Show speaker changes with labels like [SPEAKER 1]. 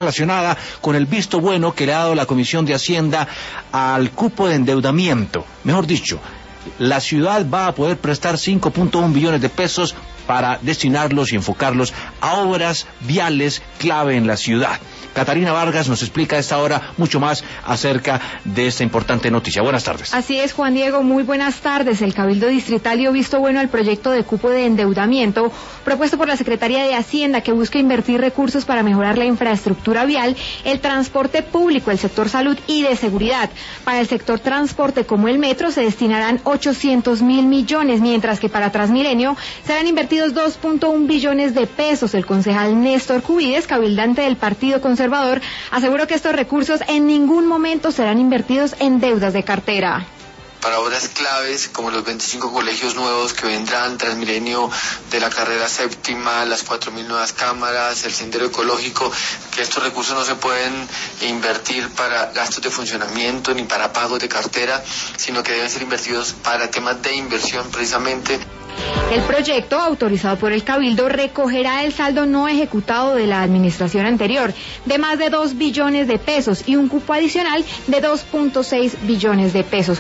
[SPEAKER 1] relacionada con el visto bueno que le ha dado la Comisión de Hacienda al cupo de endeudamiento. Mejor dicho, la ciudad va a poder prestar 5.1 billones de pesos para destinarlos y enfocarlos a obras viales clave en la ciudad. Catarina Vargas nos explica a esta hora mucho más acerca de esta importante noticia. Buenas tardes.
[SPEAKER 2] Así es, Juan Diego, muy buenas tardes. El Cabildo Distrital dio visto bueno al proyecto de cupo de endeudamiento propuesto por la Secretaría de Hacienda, que busca invertir recursos para mejorar la infraestructura vial, el transporte público, el sector salud y de seguridad. Para el sector transporte como el metro se destinarán 800.000 millones, mientras que para Transmilenio serán invertidos 2.1 billones de pesos. El concejal Néstor Cubides, cabildante del Partido Conservador, aseguró que estos recursos en ningún momento serán invertidos en deudas de cartera.
[SPEAKER 3] Para obras claves como los 25 colegios nuevos que vendrán, Transmilenio de la carrera séptima, las 4.000 nuevas cámaras, el sendero ecológico, que estos recursos no se pueden invertir para gastos de funcionamiento ni para pagos de cartera, sino que deben ser invertidos para temas de inversión precisamente.
[SPEAKER 2] El proyecto, autorizado por el Cabildo, recogerá el saldo no ejecutado de la administración anterior, de más de 2 billones de pesos y un cupo adicional de 2.6 billones de pesos.